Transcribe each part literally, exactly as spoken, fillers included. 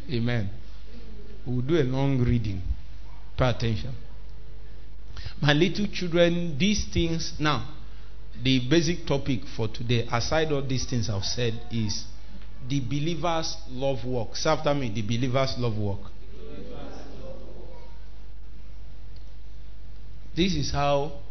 Amen. We'll do a long reading. Pay attention. My little children, these things now, the basic topic for today, aside all these things I've said, is the believer's love walk. Say after me, the believer's love walk. This is how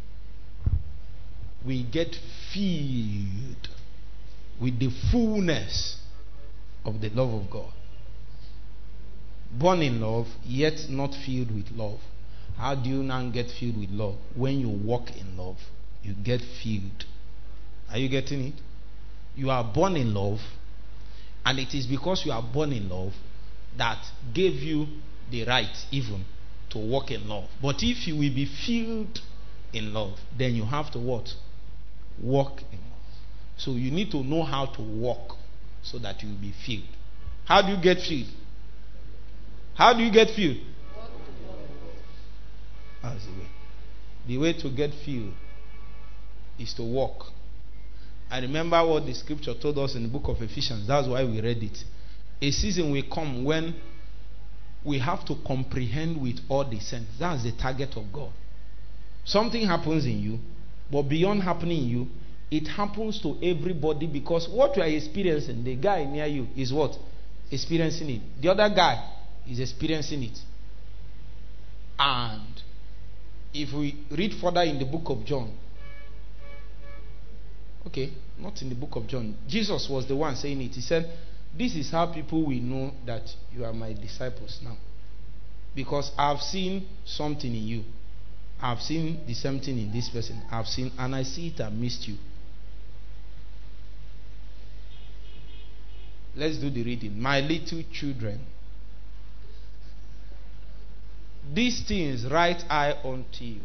we get filled with the fullness of the love of God. Born in love, yet not filled with love. How do you now get filled with love? When you walk in love, you get filled. Are you getting it? You are born in love, and it is because you are born in love that gave you the right even to walk in love. But if you will be filled in love, then you have to what? Walk in love. So you need to know how to walk so that you will be filled. How do you get filled? How do you get filled? That's the way. The way to get filled is to walk. I remember what the scripture told us in the book of Ephesians. That's why we read it. A season will come when we have to comprehend with all the sense. That's the target of God. Something happens in you, but beyond happening in you, it happens to everybody, because what you are experiencing, the guy near you is what? Experiencing it. The other guy is experiencing it. And if we read further in the book of John, okay, not in the book of John, Jesus was the one saying it. He said, this is how people will know that you are my disciples now, because I've seen something in you. I've seen the same thing in this person. I've seen, and I see it and missed you. Let's do the reading. My little children, these things write I unto you,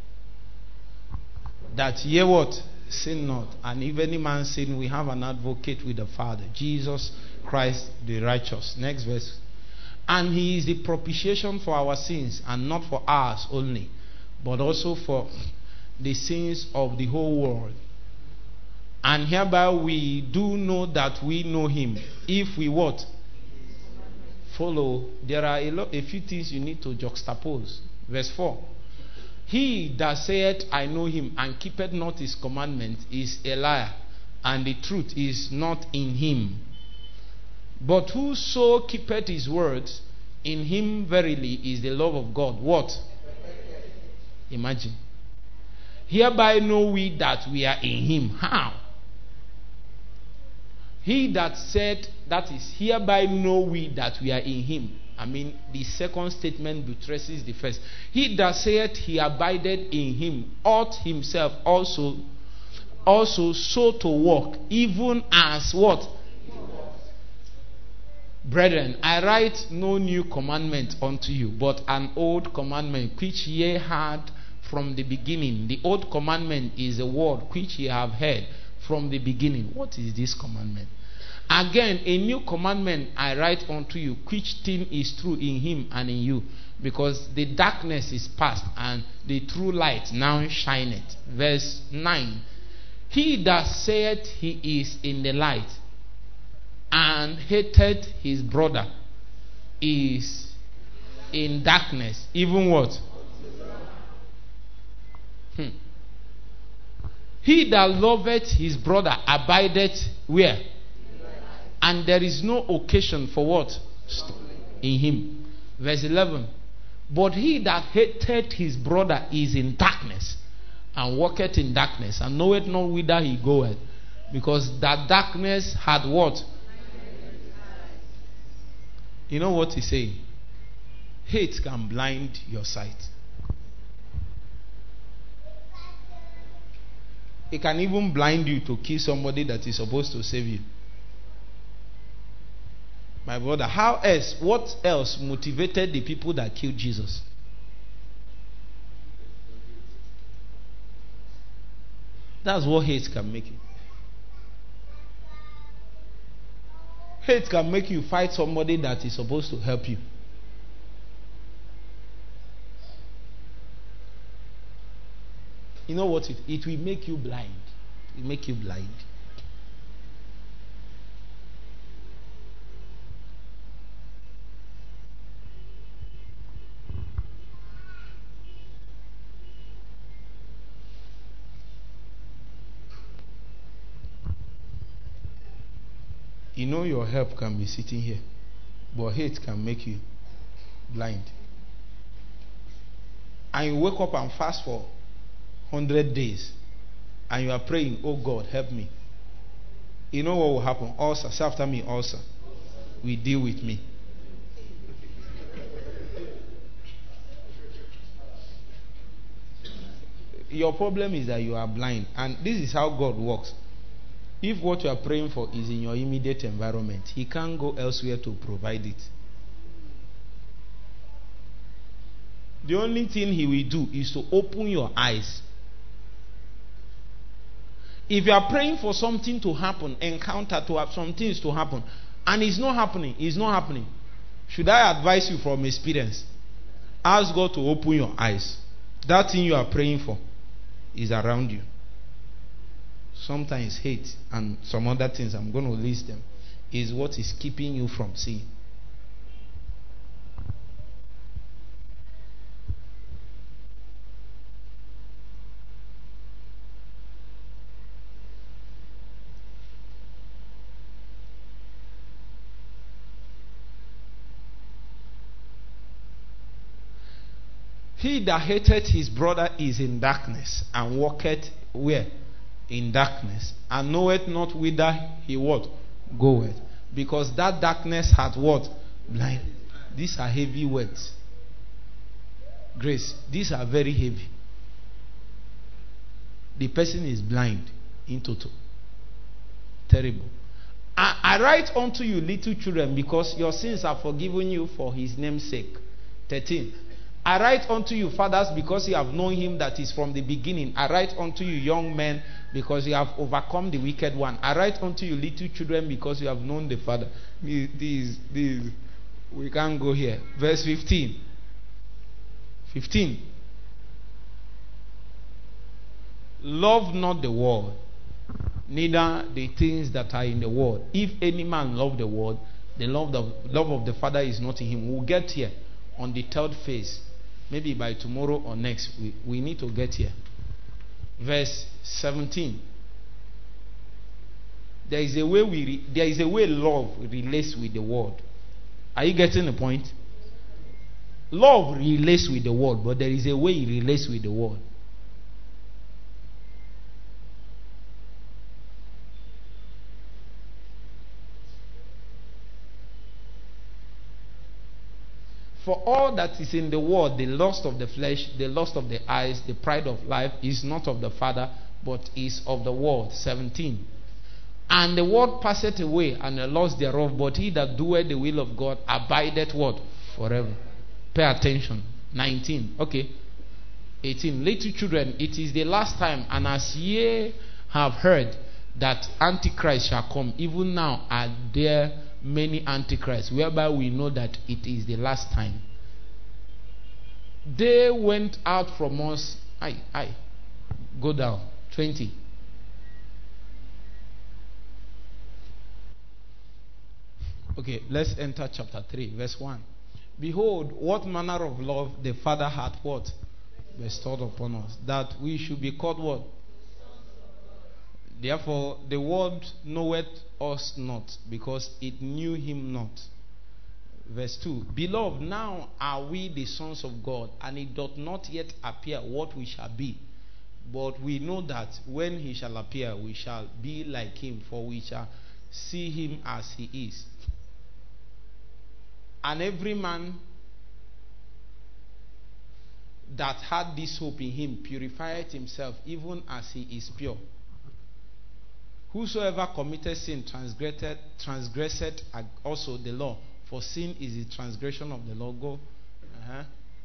that ye what? Sin not. And if any man sin, we have an advocate with the Father, Jesus Christ the righteous. Next verse. And he is the propitiation for our sins, and not for ours only, but also for the sins of the whole world. And hereby we do know that we know him, if we what? Follow. There are a, lot, a few things you need to juxtapose. Verse four. He that saith, I know him, and keepeth not his commandment, is a liar, and the truth is not in him. But whoso keepeth his words, in him verily is the love of God. What? Imagine. Hereby know we that we are in him. How? He that said, that is, hereby know we that we are in him. I mean, the second statement buttresses the first. He that saith he abideth in him ought himself also, also so to walk, even as what? Brethren, I write no new commandment unto you, but an old commandment which ye had from the beginning. The old commandment is a word which ye have heard from the beginning. What is this commandment? Again, a new commandment I write unto you, which thing is true in him and in you, because the darkness is past, and the true light now shineth. Verse nine. He that saith he is in the light, and hated his brother, is in darkness. Even what? Hmm. He that loveth his brother abideth where? And there is no occasion for what? In him. Verse eleven. But he that hated his brother is in darkness, and walketh in darkness, and knoweth not whither he goeth, because that darkness had what? You know what he's saying? Hate can blind your sight. It can even blind you to kill somebody that is supposed to save you. My brother, how else, what else motivated the people that killed Jesus? That's what hate can make you. Hate can make you fight somebody that is supposed to help you. You know what? It, it will make you blind. It will make you blind. You know your help can be sitting here, but hate can make you blind. And you wake up and fast for one hundred days, and you are praying, oh God, help me. You know what will happen? Ulcer. Say after me, ulcer. Will deal with me. Your problem is that you are blind. And this is how God works. If what you are praying for is in your immediate environment, He can't go elsewhere to provide it. The only thing He will do is to open your eyes. If you are praying for something to happen, encounter to have some things to happen, and it's not happening, it's not happening, should I advise you from experience? Ask God to open your eyes. That thing you are praying for is around you. Sometimes hate and some other things, I'm going to list them, is what is keeping you from seeing. He that hateth his brother is in darkness, and walketh where? In darkness, and knoweth not whither he what? Goeth. Because that darkness hath what? Blind. These are heavy words. Grace, these are very heavy. The person is blind in total. Terrible. I, I write unto you, little children, because your sins are forgiven you for his name's sake. thirteen. I write unto you, fathers, because you have known him that is from the beginning. I write unto you, young men, because you have overcome the wicked one. I write unto you, little children, because you have known the Father. These, these, we can't go here. Verse fifteen. fifteen. Love not the world, neither the things that are in the world. If any man love the world, the love of, love of the Father is not in him. We'll get here on the third phase. Maybe by tomorrow or next, we, we need to get here. Verse seventeen. There is a way we re, there is a way love relates with the world. Are you getting the point? Love relates with the world, but there is a way it relates with the world. For all that is in the world, the lust of the flesh, the lust of the eyes, the pride of life, is not of the Father, but is of the world. seventeen. And the world passeth away, and the lust thereof, but he that doeth the will of God abideth what? Forever. Pay attention. nineteen. Okay. eighteen. Little children, it is the last time, and as ye have heard that Antichrist shall come, even now are there many antichrists, whereby we know that it is the last time. They went out from us. I, I, go down. twenty. Okay, let's enter chapter three, verse one. Behold, what manner of love the Father hath what? Bestowed upon us, that we should be called what? Therefore, the world knoweth us not, because it knew him not. Verse two. Beloved, now are we the sons of God, and it doth not yet appear what we shall be. But we know that when he shall appear, we shall be like him, for we shall see him as he is. And every man that had this hope in him purified himself, even as he is pure. Whosoever committed sin transgressed, transgressed also the law, for sin is the transgression of the law. Go. Uh-huh.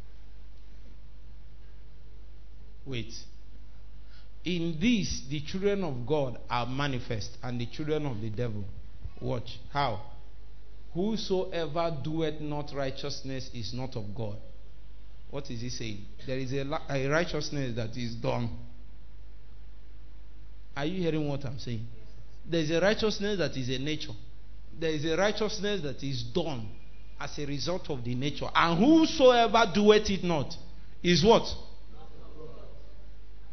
Wait. In this, the children of God are manifest, and the children of the devil. Watch. How? Whosoever doeth not righteousness is not of God. What is he saying? There is a, a righteousness that is done. Are you hearing what I'm saying? There is a righteousness that is a nature. There is a righteousness that is done as a result of the nature. And whosoever doeth it not is what?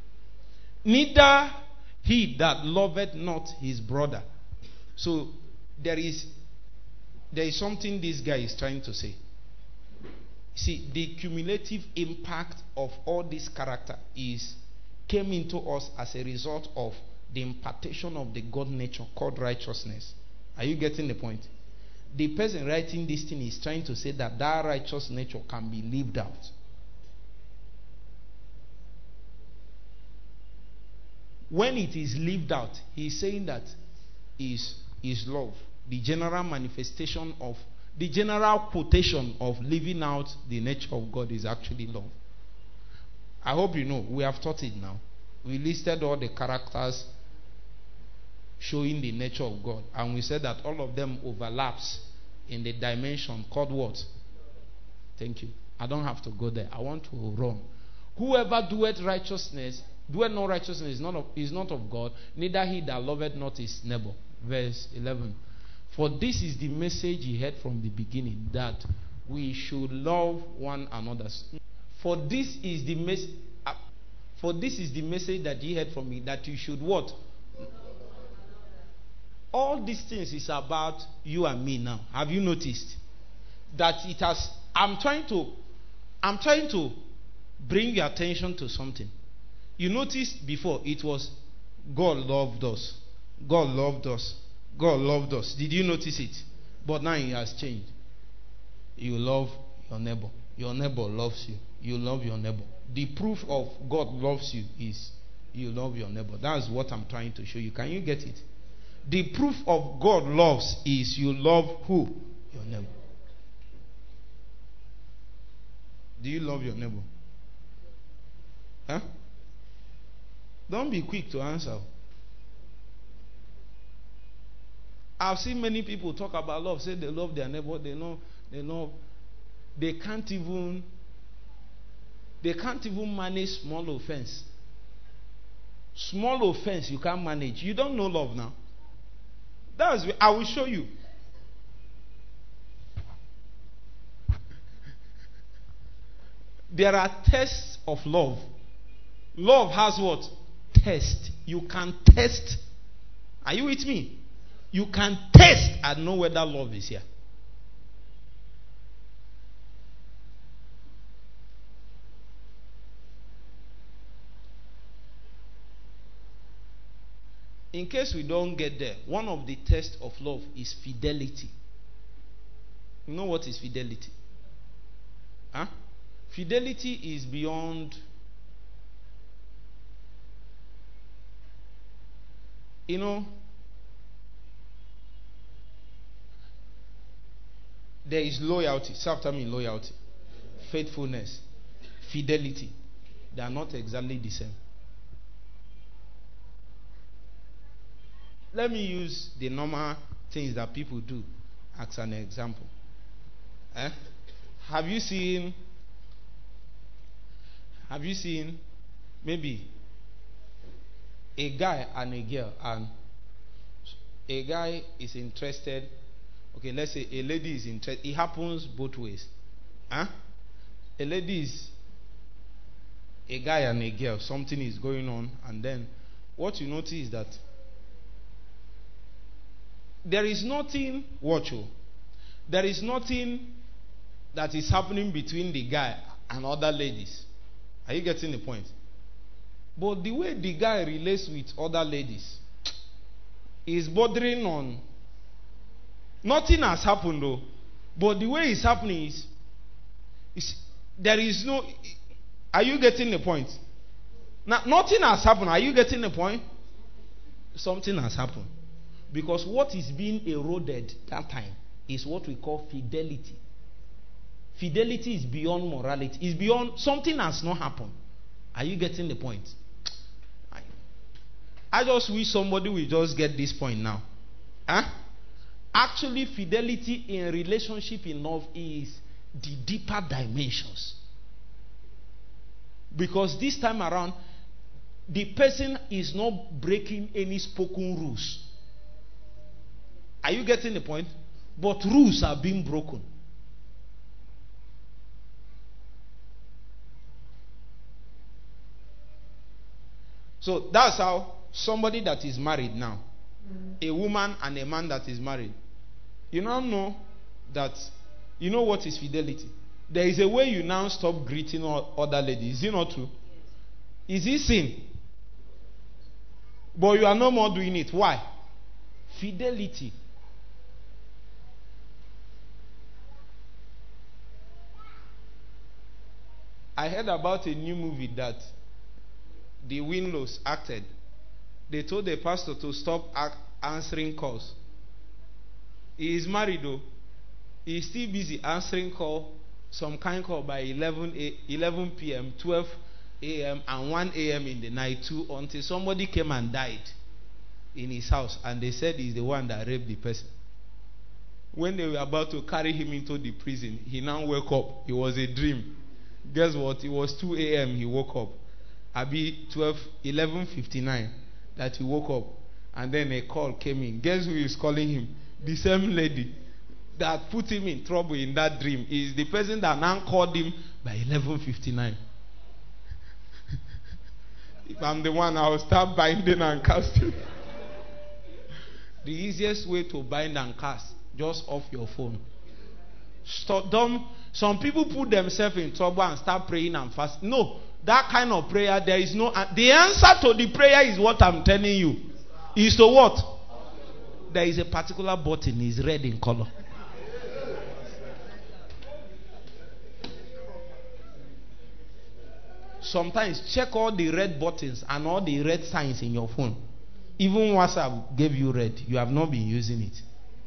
Neither he that loveth not his brother. So there is there is something this guy is trying to say. See, the cumulative impact of all this character is came into us as a result of the impartation of the God nature called righteousness. Are you getting the point? The person writing this thing is trying to say that that righteous nature can be lived out. When it is lived out, he is saying that is is love. The general manifestation of, the general quotation of living out the nature of God is actually love. I hope you know, we have taught it now. We listed all the characters showing the nature of God. And we said that all of them overlaps in the dimension called what? Thank you. I don't have to go there. I want to run. Whoever doeth righteousness, doeth no righteousness is not of, is not of God, neither he that loveth not his neighbor. Verse eleven. For this is the message he heard from the beginning, that we should love one another. For this is the message. Uh, for this is the message that ye heard from me, that you should what? All these things is about you and me now. Have you noticed that it has? I'm trying to, I'm trying to bring your attention to something. You noticed before it was God loved us, God loved us, God loved us. Did you notice it? But now it has changed. You love your neighbor. Your neighbor loves you. You love your neighbor. The proof of God loves you is you love your neighbor. That's what I'm trying to show you. Can you get it? The proof of God loves is you love who? Your neighbor. Do you love your neighbor? Huh? Don't be quick to answer. I've seen many people talk about love, say they love their neighbor, they know, they know, they can't even, they can't even manage small offense. Small offense you can't manage. You don't know love now. That's, I will show you. There are tests of love. Love has what? Test. You can test. Are you with me? You can test and know whether love is here. In case we don't get there, one of the tests of love is fidelity. You know what is fidelity? Huh? Fidelity is beyond. You know, there is loyalty. Say after me, loyalty. Faithfulness. Fidelity. They are not exactly the same. Let me use the normal things that people do as an example. Eh? Have you seen Have you seen maybe a guy and a girl, and a guy is interested? Okay, let's say a lady is interested. It happens both ways. Huh? A lady is a guy and a girl. Something is going on, and then what you notice is that there is nothing. Watch you. There is nothing that is happening between the guy and other ladies. Are you getting the point? But the way the guy relates with other ladies is bordering on. Nothing has happened though. But the way it's happening is, is there is no. Are you getting the point? Now, nothing has happened. Are you getting the point? Something has happened. Because what is being eroded that time is what we call fidelity. Fidelity is beyond morality. It's beyond, something has not happened. Are you getting the point? I, I just wish somebody will just get this point now. Huh? Actually, fidelity in relationship in love is the deeper dimensions. Because this time around, the person is not breaking any spoken rules. Are you getting the point? But rules are being broken. So that's how somebody that is married now, a woman and a man that is married, You now know that, you know what is fidelity? There is a way you now stop greeting other ladies. Is it not true? Is it sin? But you are no more doing it. Why? Fidelity. I heard about a new movie that the Winlows acted. They told the pastor to stop ac- answering calls. He is married though. He is still busy answering call, some kind call by eleven p.m., twelve a.m. and one a.m. in the night too, until somebody came and died in his house, and they said he's the one that raped the person. When they were about to carry him into the prison, he now woke up. It was a dream. Guess what? It was two a.m. he woke up. Abi twelve, eleven fifty-nine that he woke up, and then a call came in. Guess who is calling him? The same lady that put him in trouble in that dream is the person that now called him by eleven fifty-nine. If I'm the one, I will start binding and casting. The easiest way to bind and cast, just off your phone. Stop them. Some people put themselves in trouble and start praying and fasting. No, that kind of prayer, there is no. The answer to the prayer is what I'm telling you. Is to what? There is a particular button. It's red in color. Sometimes check all the red buttons and all the red signs in your phone. Even WhatsApp gave you red. You have not been using it.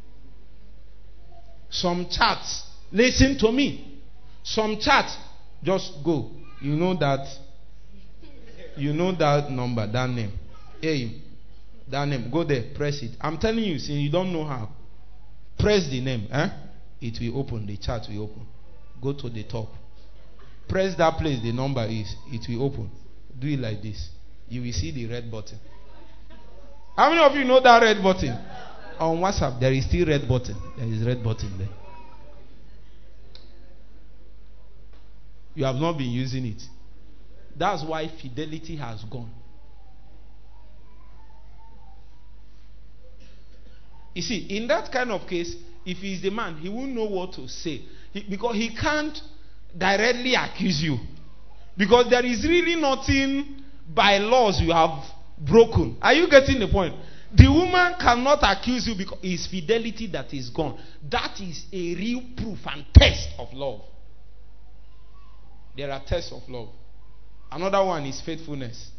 Some chats, listen to me. Some chats, just go. You know that. You know that number, that name. Hey, that name. Go there, press it. I'm telling you, since you don't know how, press the name. Eh? It will open. The chat will open. Go to the top. Press that place the number is. It will open. Do it like this. You will see the red button. How many of you know that red button? On WhatsApp, there is still red button. There is red button there. You have not been using it. That's why fidelity has gone. You see, in that kind of case, if he is the man, he won't know what to say. He, because he can't directly accuse you. Because there is really nothing by laws you have broken. Are you getting the point? The woman cannot accuse you because it's fidelity that is gone. That is a real proof and test of love. There are tests of love. Another one is faithfulness.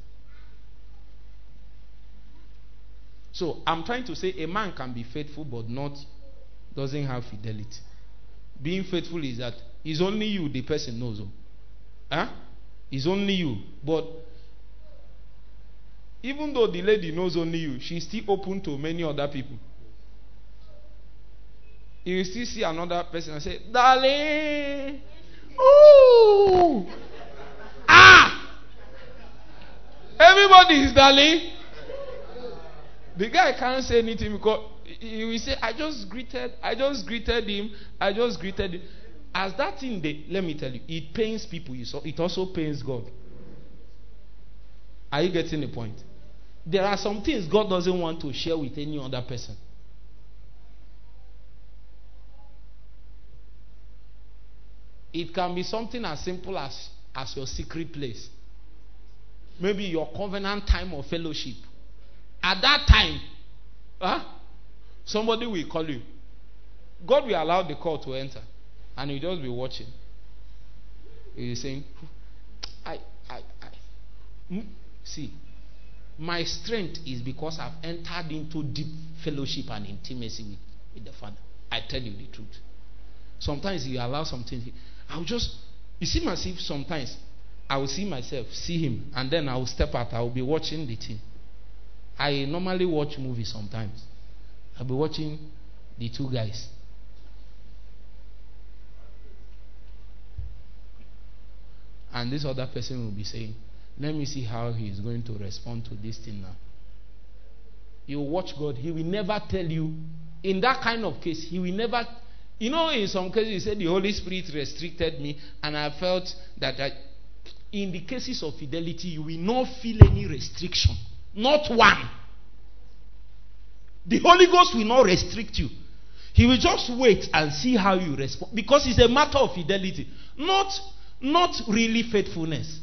So I'm trying to say a man can be faithful but not doesn't have fidelity. Being faithful is that it's only you the person knows. Huh? It's only you. But even though the lady knows only you, she's still open to many other people. You will still see another person and say, darling, ooh, ah, everybody is darling. The guy can't say anything because he will say, I just greeted, I just greeted him, I just greeted him. As that thing, they, let me tell you, it pains people. It also pains God. Are you getting the point? There are some things God doesn't want to share with any other person. It can be something as simple as, as your secret place. Maybe your covenant time of fellowship. At that time, huh, somebody will call you. God will allow the call to enter. And you'll just be watching. You're saying, I, I, I. See, my strength is because I've entered into deep fellowship and intimacy with, with the Father. I tell you the truth. Sometimes you allow something. I'll just, you see myself sometimes. I will see myself, see him, and then I will step out. I will be watching the thing. I normally watch movies sometimes. I'll be watching the two guys. And this other person will be saying, let me see how he is going to respond to this thing now. You watch God, he will never tell you. In that kind of case, he will never. You know, in some cases, he said the Holy Spirit restricted me, and I felt that I, in the cases of fidelity, you will not feel any restriction. Not one. The Holy Ghost will not restrict you. He will just wait and see how you respond. Because it's a matter of fidelity. Not, not really faithfulness.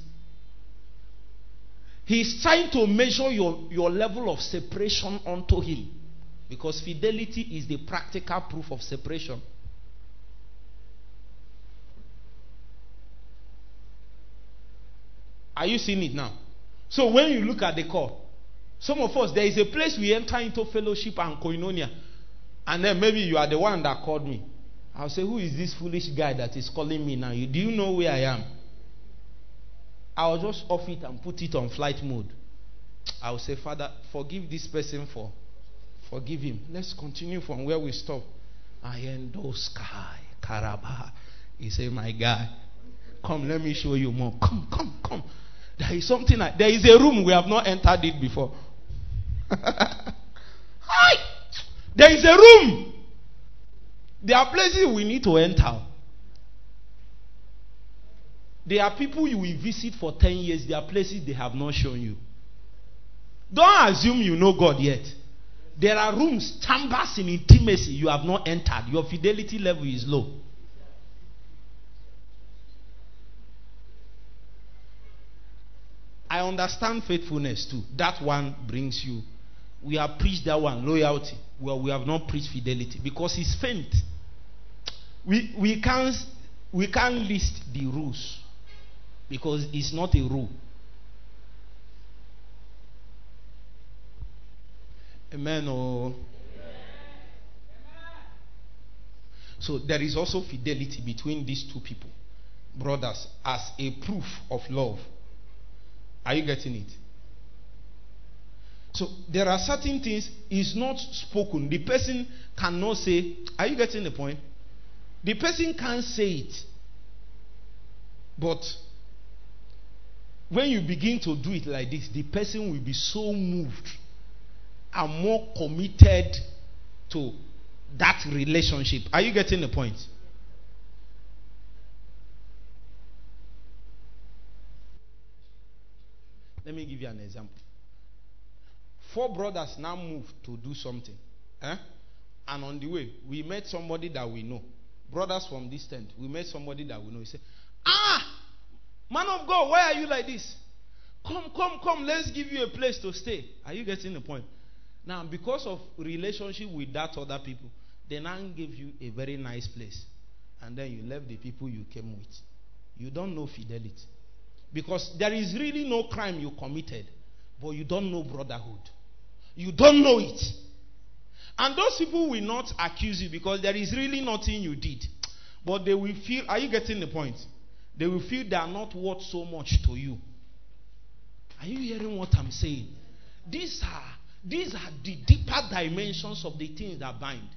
He's trying to measure your, your level of separation unto him. Because fidelity is the practical proof of separation. Are you seeing it now? So when you look at the call, some of us, there is a place we enter into fellowship and koinonia. And then maybe you are the one that called me. I'll say, who is this foolish guy that is calling me now? You, do you know where I am? I'll just off it and put it on flight mode. I'll say, Father, forgive this person for, forgive him. Let's continue from where we stop. Ayendo sky, Karaba. He say, my guy, come, let me show you more. Come, come, come. There is something, like, there is a room we have not entered it before. Hi! There is a room. There are places we need to enter. There are people you will visit for ten years. There are places they have not shown you. Don't assume you know God yet. There are rooms, chambers in intimacy you have not entered. Your fidelity level is low. I understand faithfulness too. That one brings you. We have preached that one, loyalty. Well, we have not preached fidelity because it's faint. We we can't we can't list the rules because it's not a rule. Amen. Oh. So there is also fidelity between these two people, brothers, as a proof of love. Are you getting it? So there are certain things is not spoken. The person cannot say. Are you getting the point? The person can't say it. But when you begin to do it like this, the person will be so moved and more committed to that relationship. Are you getting the point? Let me give you an example. Four brothers now moved to do something. Eh? And on the way, we met somebody that we know. Brothers from this tent. We met somebody that we know. He said, ah, man of God, why are you like this? Come, come, come, let's give you a place to stay. Are you getting the point? Now, because of relationship with that other people, they now give you a very nice place. And then you left the people you came with. You don't know fidelity. Because there is really no crime you committed, but you don't know brotherhood. You don't know it. And those people will not accuse you because there is really nothing you did. But they will feel, are you getting the point? They will feel they are not worth so much to you. Are you hearing what I'm saying? These are, these are the deeper dimensions of the things that bind.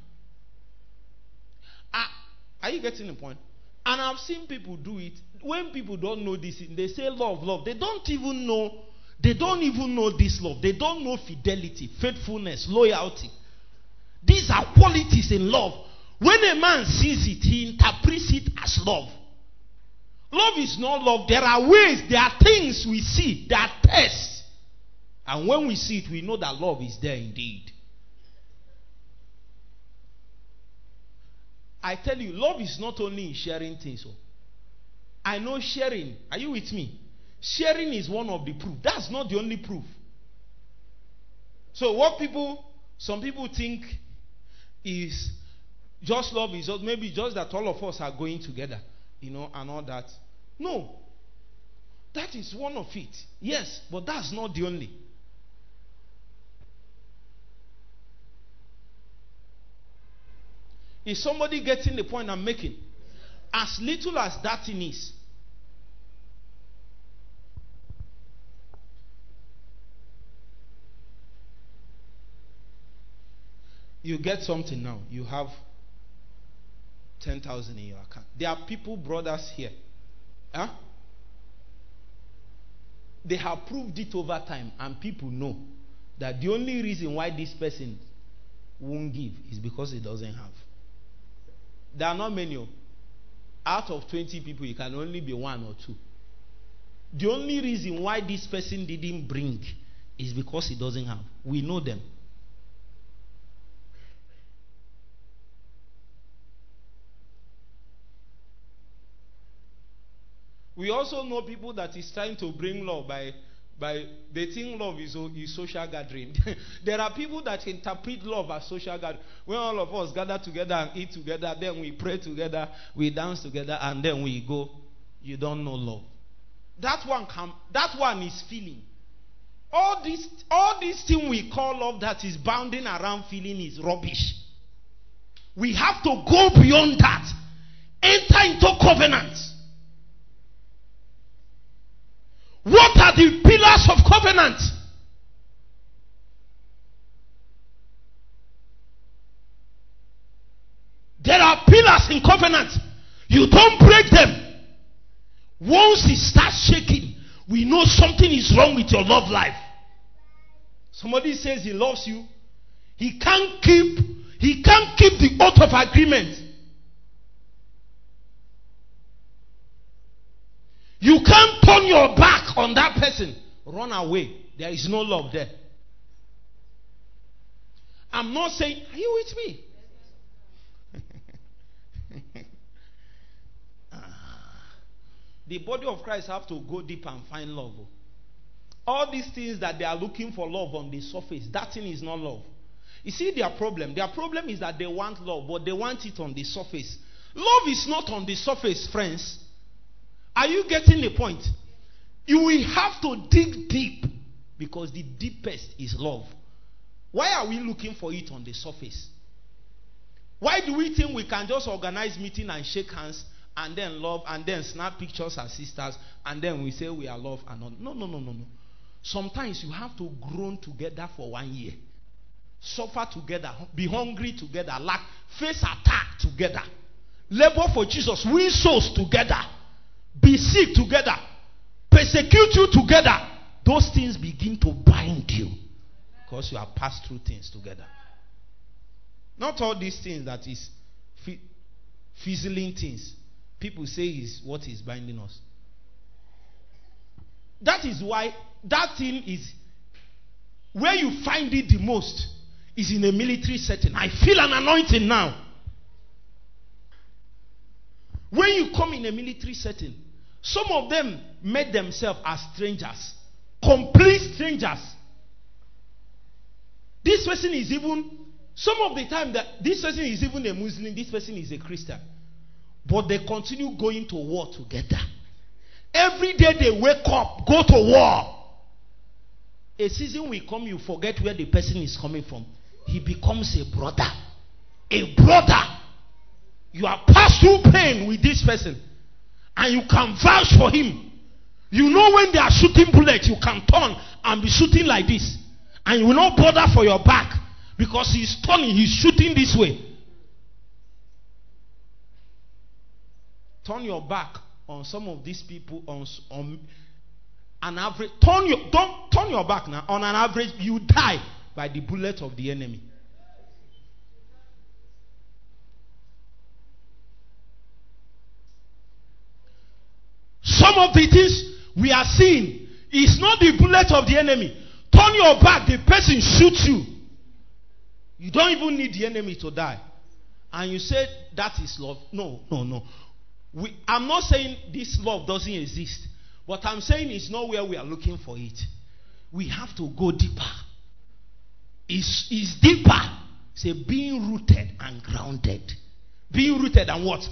Are, are you getting the point? And I've seen people do it. When people don't know this, they say love, love. They don't even know, they don't even know this love. They don't know fidelity, faithfulness, loyalty. These are qualities in love. When a man sees it, he interprets it as love. Love is not love. There are ways, there are things we see, there are tests. And when we see it, we know that love is there indeed. I tell you, love is not only in sharing things. Oh. I know sharing. Are you with me? Sharing is one of the proof. That's not the only proof. So what people, some people think is just love is just, maybe just that all of us are going together, you know, and all that. No. That is one of it. Yes, but that's not the only. Is somebody getting the point I'm making? As little as that thing is, you get something now. You have ten thousand in your account. There are people, brothers here. Huh? They have proved it over time, and people know that the only reason why this person won't give is because he doesn't have. There are not many. Out of twenty people, it can only be one or two. The only reason why this person didn't bring is because he doesn't have. We know them. We also know people that is trying to bring love by by they think love is, is social gathering. There are people that interpret love as social gathering. When all of us gather together and eat together, then we pray together, we dance together, and then we go. You don't know love. That one can, that one is feeling. All this, all this thing we call love that is bounding around feeling is rubbish. We have to go beyond that. Enter into covenant. What are the pillars of covenant? There are pillars in covenant. You don't break them. Once it starts shaking, we know something is wrong with your love life. Somebody says he loves you. He can't keep, he can't keep the oath of agreement. You can't turn your back on that person. Run away. There is no love there. I'm not saying, are you with me? The body of Christ have to go deep and find love. All these things that they are looking for love on the surface, that thing is not love. You see their problem. Their problem is that they want love, but they want it on the surface. Love is not on the surface, friends. Are you getting the point? You will have to dig deep, because the deepest is love. Why are we looking for it on the surface? Why do we think we can just organize meeting and shake hands and then love and then snap pictures as sisters and then we say we are love and all? No, no, no, no, no. Sometimes you have to groan together for one year. Suffer together. Be hungry together. Lack. Face attack together. Labor for Jesus. Win souls together. Be sick together. Persecute you together. Those things begin to bind you, because you have passed through things together. Not all these things that is fi- fizzling things. People say is what is binding us. That is why that thing is where you find it the most is in a military setting. I feel an anointing now. When you come in a military setting, some of them made themselves as strangers. Complete strangers. This person is even, some of the time that this person is even a Muslim, this person is a Christian. But they continue going to war together. Every day they wake up, go to war. A season will come, you forget where the person is coming from. He becomes a brother. A brother. You are passed through pain with this person, and you can vouch for him. You know when they are shooting bullets, you can turn and be shooting like this, and you will not bother for your back, because he's turning, he's shooting this way. Turn your back on some of these people on, on an average. Turn your don't turn your back now. On an average, you die by the bullet of the enemy. Some of the things we are seeing is not the bullet of the enemy. Turn your back, the person shoots you. You don't even need the enemy to die. And you say that is love. No, no, no. We, I'm not saying this love doesn't exist. But I'm saying it's not where we are looking for it. We have to go deeper. It's, it's deeper. Say being rooted and grounded. Being rooted and what?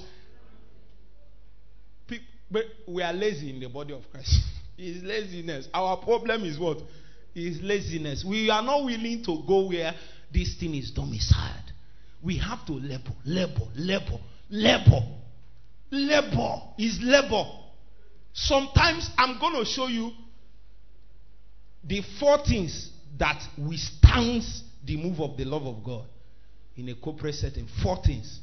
But we are lazy in the body of Christ. It's laziness. Our problem is what? It's laziness. We are not willing to go where this thing is domiciled. We have to labor, labor, labor, labor. Labor is labor. Sometimes I'm going to show you the four things that withstand the move of the love of God in a corporate setting. Four things.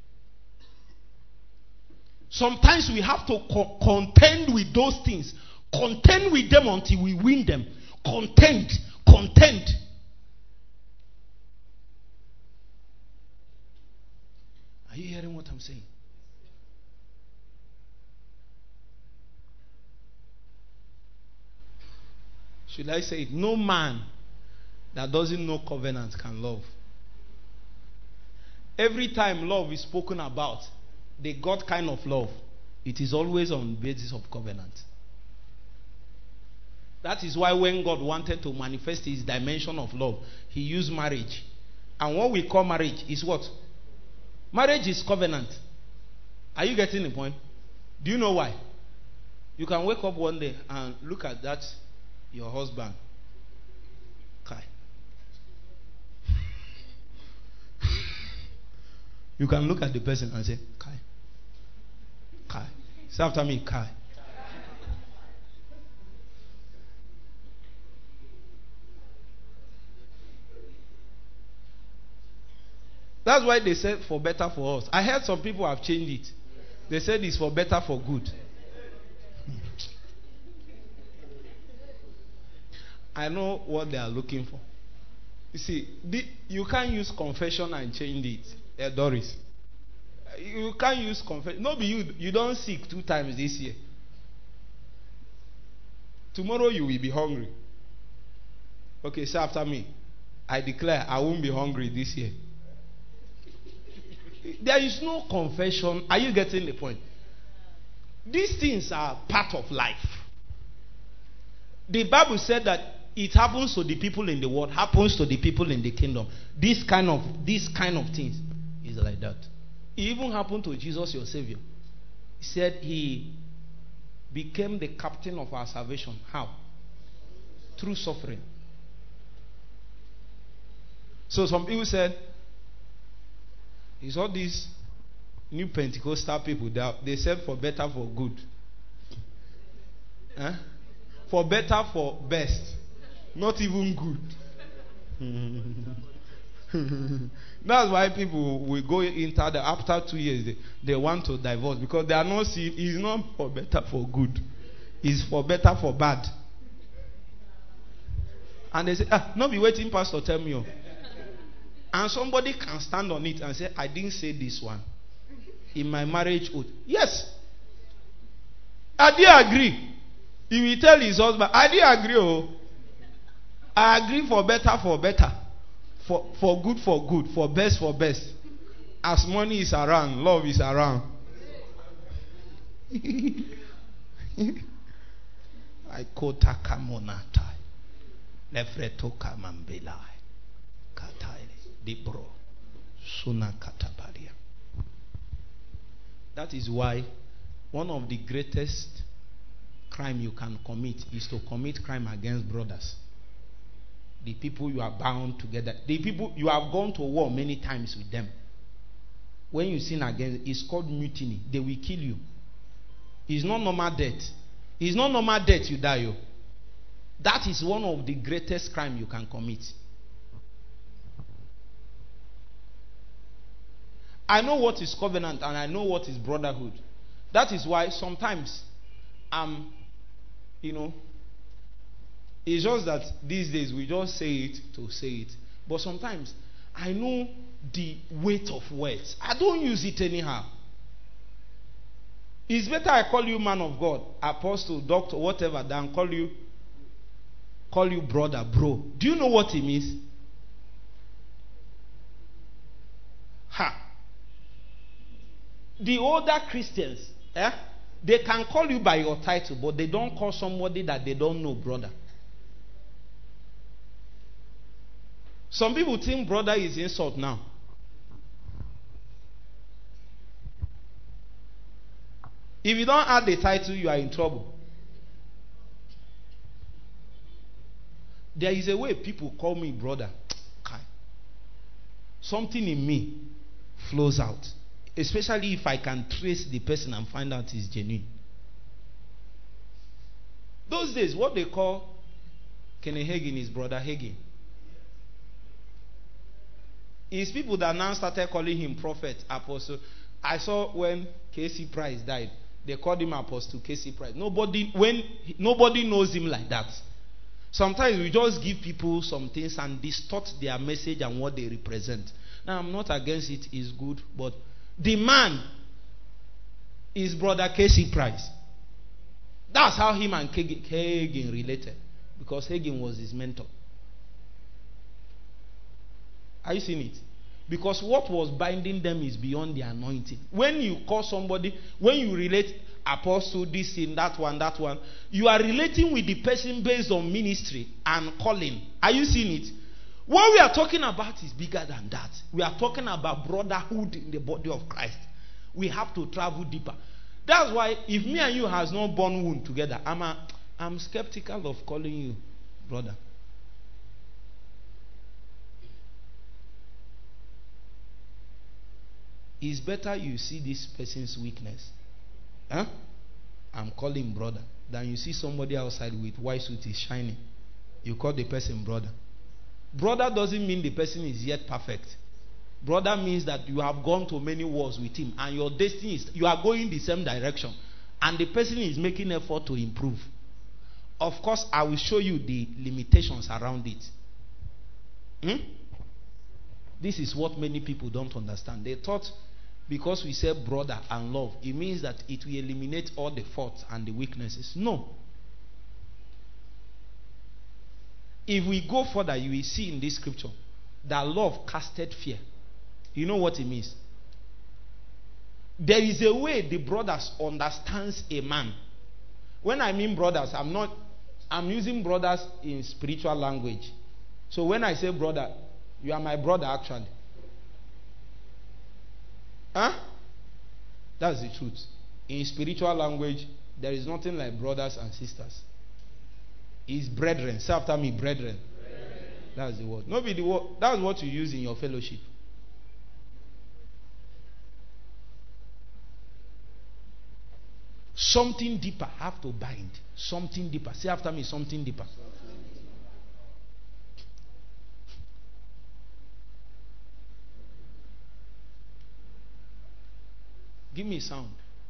Sometimes we have to co- contend with those things. Contend with them until we win them. Contend. Contend. Are you hearing what I'm saying? Should I say it? No man that doesn't know covenant can love. Every time love is spoken about, the God kind of love, It is always on the basis of covenant. That is why when God wanted to manifest his dimension of love, he used marriage. And what we call marriage is what? Marriage is covenant. Are you getting the point? Do you know why? You can wake up one day and look at that, your husband. Kai. You can look at the person and say, Kai. Kai. Say after me, Kai. That's why they said for better for us. I heard some people have changed it. They said it's for better for good. I know what they are looking for. You see, the, you can't use confession and change it. Eh, Doris. You can't use confession. No, be you. You don't sick two times this year. Tomorrow you will be hungry. Okay, say after me. I declare I won't be hungry this year. There is no confession. Are you getting the point? These things are part of life. The Bible said that it happens to the people in the world, happens to the people in the kingdom. This kind of this kind of things is like that. It even happened to Jesus, your Savior. He said he became the captain of our salvation. How? Through suffering. So some people said, it's all these new Pentecostal people that they said for better for good. Huh? For better for best. Not even good. That's why people will go into the after two years they, they want to divorce because they are not seeing it's not for better for good. It's for better for bad. And they say, ah, not be waiting, pastor, tell me. Oh. And somebody can stand on it and say, I didn't say this one. In my marriage oath. Yes. I did agree. He will tell his husband, I did agree. Oh. I agree for better for better. For, for good for good. For best for best. As money is around, love is around. I kota kamonata. Lefreto kamambelai. Kataile. Dibro. Suna katabalia. That is why one of the greatest crime you can commit is to commit crime against brothers. The people you are bound together. The people you have gone to war many times with them. When you sin against, it's called mutiny. They will kill you. It's not normal death. It's not normal death you die. Oh. That is one of the greatest crime you can commit. I know what is covenant and I know what is brotherhood. That is why sometimes um, you know, it's just that these days we just say it to say it. But sometimes I know the weight of words. I don't use it anyhow. It's better I call you man of God, apostle, doctor, whatever, than call you call you brother, bro. Do you know what it means? Ha. The older Christians, eh, they can call you by your title, but they don't call somebody that they don't know brother. Some people think brother is insult now. If you don't add the title, you are in trouble. There is a way people call me brother. Something in me flows out. Especially if I can trace the person and find out it's genuine. Those days, what they call Kenneth Hagin is Brother Hagin. It's people that now started calling him prophet, apostle. I saw when K C Price died, they called him Apostle K C Price. Nobody, when nobody knows him like that. Sometimes we just give people some things and distort their message and what they represent. Now, I'm not against it, it's good, but the man is Brother K C Price. That's how him and Hagin related. Because Hagin was his mentor. Are you seeing it? Because what was binding them is beyond the anointing. When you call somebody, when you relate apostle, this in that one, that one, you are relating with the person based on ministry and calling. Are you seeing it? What we are talking about is bigger than that. We are talking about brotherhood in the body of Christ. We have to travel deeper. That's why if me and you has not born wound together, I'm a, I'm skeptical of calling you brother. It's better you see this person's weakness. Huh? I'm calling brother. Than you see somebody outside with white suit is shining. You call the person brother. Brother doesn't mean the person is yet perfect. Brother means that you have gone to many wars with him and your destiny is, you are going the same direction. And the person is making effort to improve. Of course, I will show you the limitations around it. Hmm? This is what many people don't understand. They thought because we say brother and love, it means that it will eliminate all the faults and the weaknesses. No. If we go further, you will see in this scripture that love casted fear. You know what it means? There is a way the brothers understands a man. When I mean brothers, I'm not, I'm using brothers in spiritual language. So when I say brother, you are my brother actually. Huh? That's the truth. In spiritual language, there is nothing like brothers and sisters. It's brethren. Say after me, brethren. Brethren. That's the word. Not be the word. That's what you use in your fellowship. Something deeper have to bind. Something deeper. Say after me, something deeper. Give me a sound.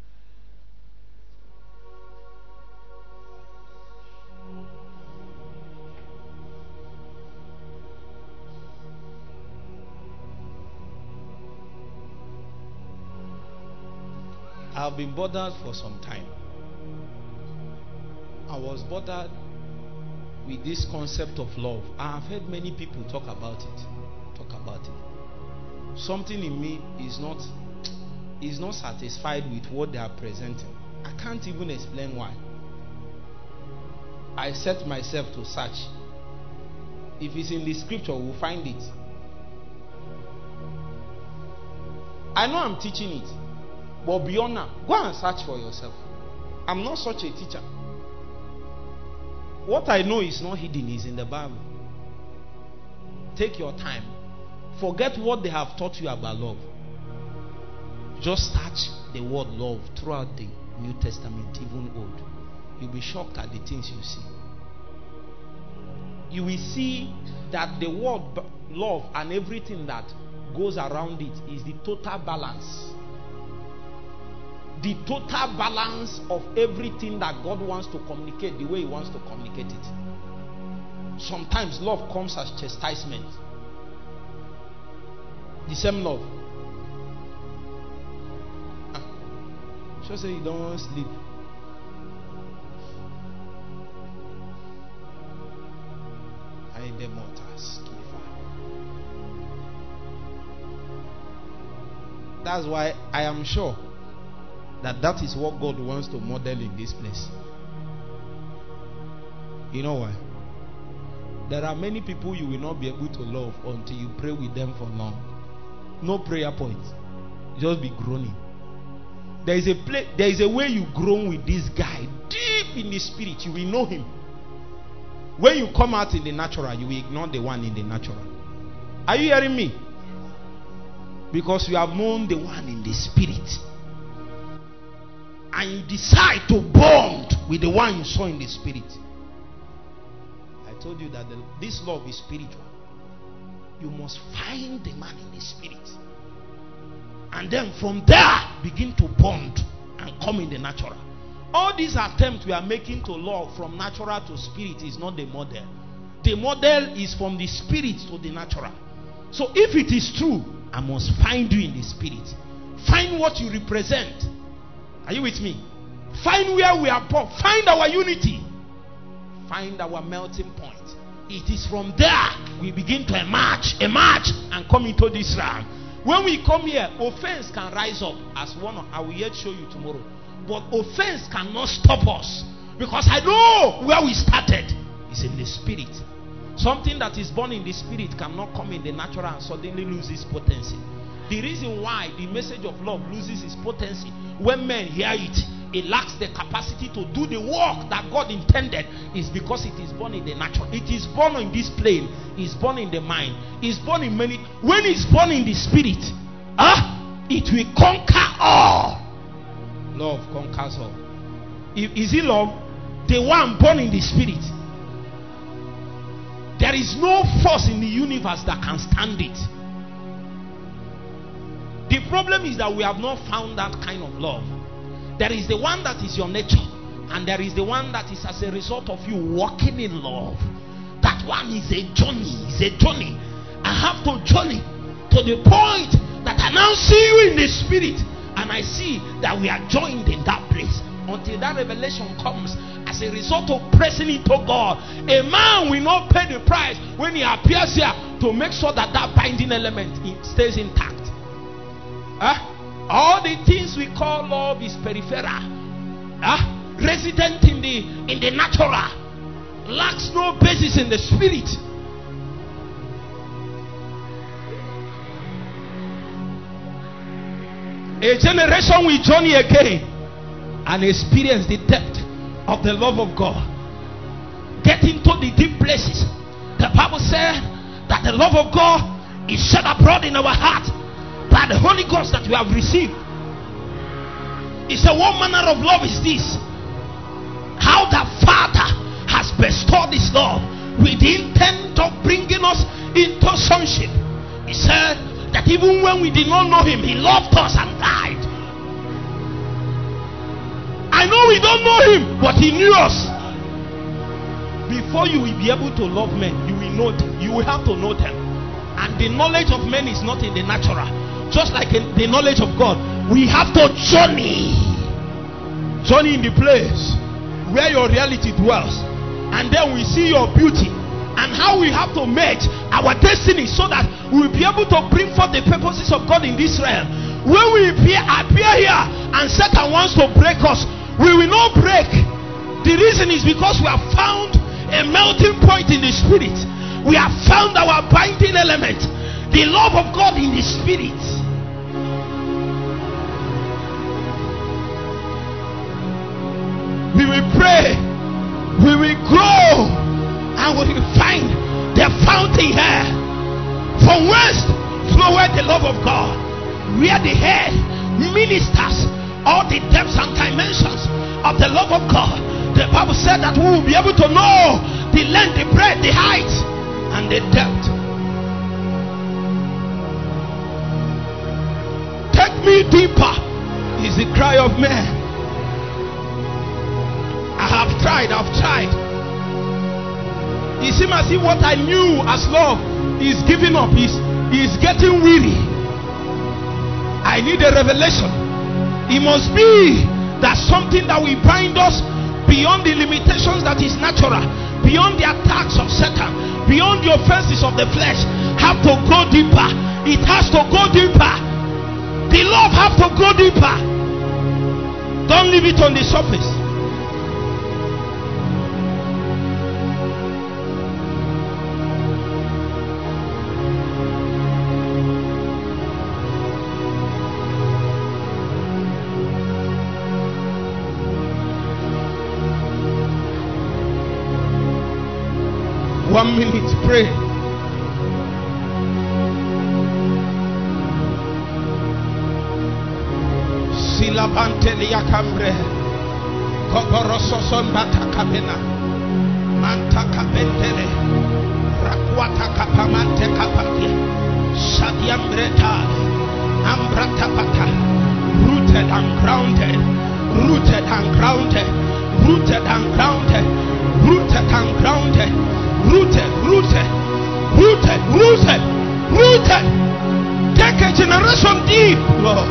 I've been bothered for some time. I was bothered with this concept of love. I have heard many people talk about it. Talk about it. Something in me is not is not satisfied with what they are presenting. I can't even explain why. I set myself to search. If it's in the scripture, we'll find it. I know I'm teaching it, but beyond now, go and search for yourself. I'm not such a teacher. What I know is not hidden, is in the Bible. Take your time. Forget what they have taught you about love. Just search the word love throughout the New Testament, even Old. You'll be shocked at the things you see. You will see that the word love and everything that goes around it is the total balance. The total balance of everything that God wants to communicate the way He wants to communicate it. Sometimes love comes as chastisement. The same love. Ah. Just say you don't want to sleep. I the mortars. That's why I am sure that that is what God wants to model in this place. You know why? There are many people you will not be able to love until you pray with them for long. No prayer point. Just be groaning. There is a play, there is a way you groan with this guy deep in the spirit. You will know him. When you come out in the natural, you will ignore the one in the natural. Are you hearing me? Because you have known the one in the spirit. And you decide to bond with the one you saw in the spirit. I told you that the, this love is spiritual. You must find the man in the spirit. And then from there, begin to bond and come in the natural. All these attempts we are making to love from natural to spirit is not the model. The model is from the spirit to the natural. So if it is true, I must find you in the spirit. Find what you represent. Are you with me? Find where we are born. Find our unity. Find our melting point. It is from there we begin to emerge, emerge and come into this realm. When we come here, offense can rise up. As one, I will yet show you tomorrow. But offense cannot stop us, because I know where we started. It's in the spirit. Something that is born in the spirit cannot come in the natural and suddenly lose its potency. The reason why the message of love loses its potency, when men hear it, it lacks the capacity to do the work that God intended, is because it is born in the natural. It is born in this plane. It's born in the mind. It's born in many. When it's born in the spirit, ah, it will conquer all. Love conquers all. If, is it love? The one born in the spirit. There is no force in the universe that can stand it. The problem is that we have not found that kind of love. There is the one that is your nature, and there is the one that is as a result of you walking in love. That one is a journey. It's a journey. I have to journey to the point that I now see you in the spirit, and I see that we are joined in that place. Until that revelation comes, as a result of pressing into God, a man will not pay the price when he appears here to make sure that that binding element stays intact. Huh? All the things we call love is peripheral, huh? Resident in the in the natural, lacks no basis in the spirit. A generation will journey again and experience the depth of the love of God. Get into the deep places. The Bible said that the love of God is shed abroad in our heart by the Holy Ghost that we have received. He said, what manner of love is this? How the Father has bestowed His love with the intent of bringing us into sonship. He said that even when we did not know Him, He loved us and died. I know we don't know Him, but He knew us. Before you will be able to love men, you will know them. You will have to know them. And the knowledge of men is not in the natural. Just like in the knowledge of God, we have to journey. Journey in the place where your reality dwells. And then we see your beauty and how we have to match our destiny so that we will be able to bring forth the purposes of God in this realm. When we appear, appear here and Satan wants to break us, we will not break. The reason is because we have found a melting point in the spirit. We have found our binding element, the love of God in the spirit. We will pray, we will grow, and we will find the fountain here from whence floweth the love of God, where the head ministers all the depths and dimensions of the love of God. The Bible said that we will be able to know the length, the breadth, the height, and the depth. Take me deeper is the cry of man. I have tried, I've tried. It seems as if what I knew as love is giving up, is is getting weary. I need a revelation. It must be that something that will bind us beyond the limitations that is natural, beyond the attacks of Satan, beyond the offenses of the flesh, have to go deeper. It has to go deeper. The love have to go deeper. Don't leave it on the surface. One minute, pray. Silabante liakambre, koborososon batakabena, mantakabentele, rakwata kapamante kapati, shadiambreta, ambratapata, rooted and grounded, rooted and grounded, rooted and grounded, rooted and grounded. Rooted, rooted, rooted, rooted, rooted. Take a generation deep, Lord.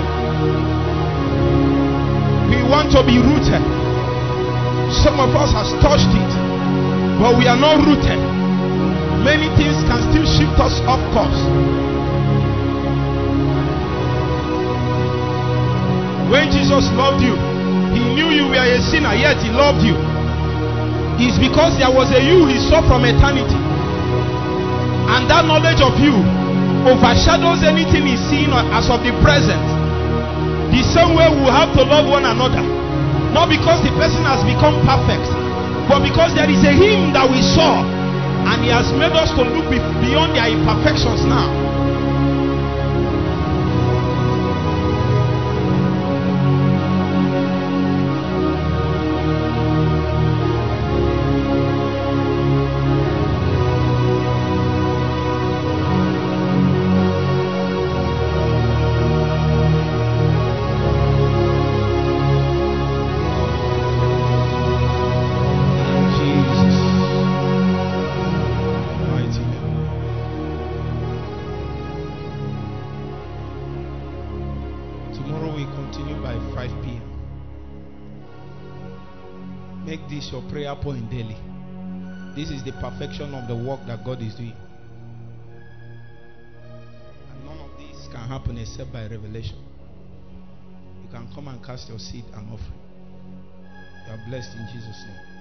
We want to be rooted. Some of us has touched it, but we are not rooted. many things can still shift us off course. When Jesus loved you, he knew you were a sinner, yet he loved you. It's because there was a you he saw from eternity. And that knowledge of you overshadows anything he's seen as of the present. The same way we have to love one another. Not because the person has become perfect, but because there is a him that we saw, and he has made us to look beyond their imperfections now. Your prayer point daily. This is the perfection of the work that God is doing, and none of this can happen except by revelation. You can come and cast your seed and offering. You are blessed in Jesus' name.